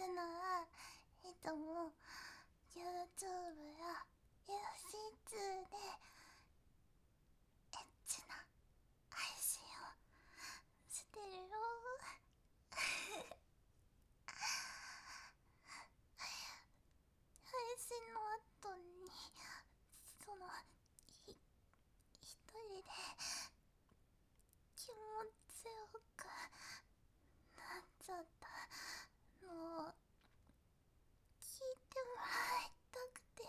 ツナはいつも YouTube や FC2 でエッチな配信をしてるよ。配信の後にその一人で気持ちよくなっちゃったのを聞いてもらいたくて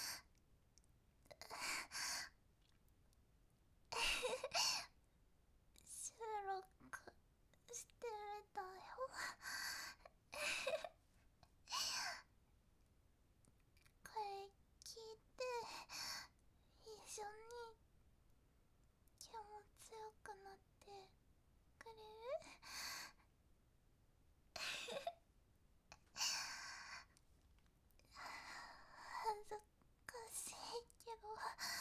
収録してみたよ。これ聞いて一緒に気持ちよくなってくれる？恥ずかしいけど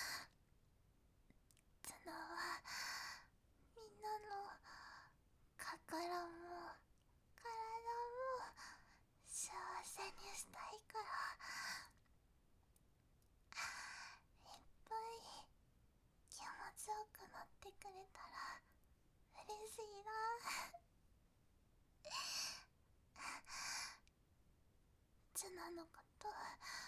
ツナはみんなの心も体も幸せにしたいから、いっぱい気持ちよくなってくれたら嬉しいな。ツナのこと